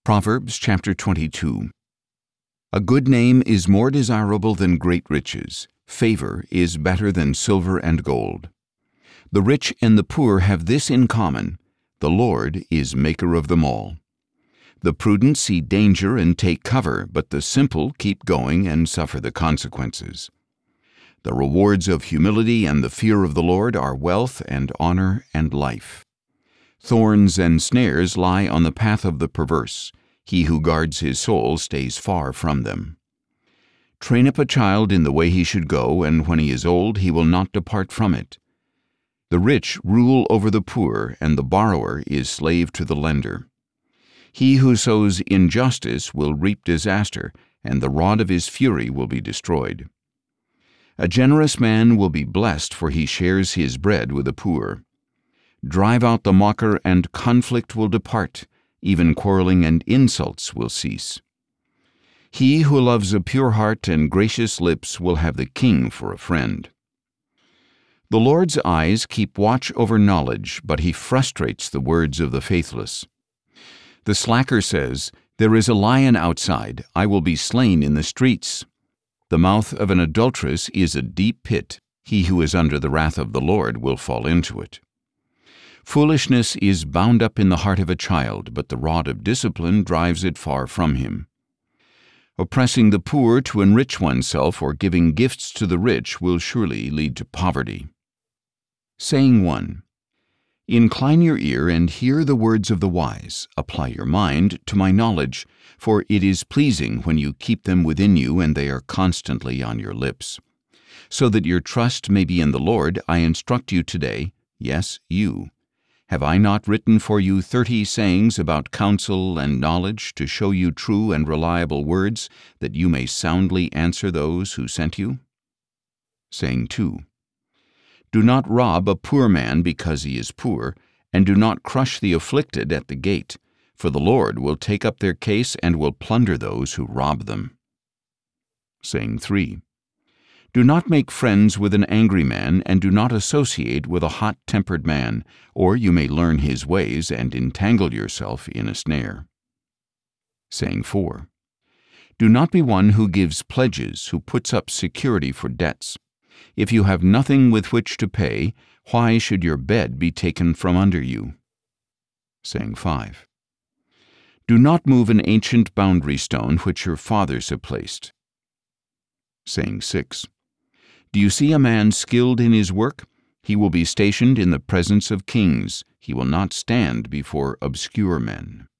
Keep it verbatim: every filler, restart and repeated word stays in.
Proverbs chapter twenty-two. A good name is more desirable than great riches. Favor is better than silver and gold. The rich and the poor have this in common: the Lord is maker of them all. The prudent see danger and take cover, but the simple keep going and suffer the consequences. The rewards of humility and the fear of the Lord are wealth and honor and life. Thorns and snares lie on the path of the perverse. He who guards his soul stays far from them. Train up a child in the way he should go, and when he is old he will not depart from it. The rich rule over the poor, and the borrower is slave to the lender. He who sows injustice will reap disaster, and the rod of his fury will be destroyed. A generous man will be blessed, for he shares his bread with the poor. Drive out the mocker, and conflict will depart. Even quarreling and insults will cease. He who loves a pure heart and gracious lips will have the king for a friend. The Lord's eyes keep watch over knowledge, but he frustrates the words of the faithless. The slacker says, "There is a lion outside, I will be slain in the streets." The mouth of an adulteress is a deep pit. He who is under the wrath of the Lord will fall into it. Foolishness is bound up in the heart of a child, but the rod of discipline drives it far from him. Oppressing the poor to enrich oneself or giving gifts to the rich will surely lead to poverty. Saying one. Incline your ear and hear the words of the wise. Apply your mind to my knowledge, for it is pleasing when you keep them within you and they are constantly on your lips. So that your trust may be in the Lord, I instruct you today, yes, you. Have I not written for you thirty sayings about counsel and knowledge to show you true and reliable words, that you may soundly answer those who sent you? Saying two. Do not rob a poor man because he is poor, and do not crush the afflicted at the gate, for the Lord will take up their case and will plunder those who rob them. Saying three. Do not make friends with an angry man, and do not associate with a hot-tempered man, or you may learn his ways and entangle yourself in a snare. Saying four. Do not be one who gives pledges, who puts up security for debts. If you have nothing with which to pay, why should your bed be taken from under you? Saying five. Do not move an ancient boundary stone which your fathers have placed. Saying six. Do you see a man skilled in his work? He will be stationed in the presence of kings. He will not stand before obscure men.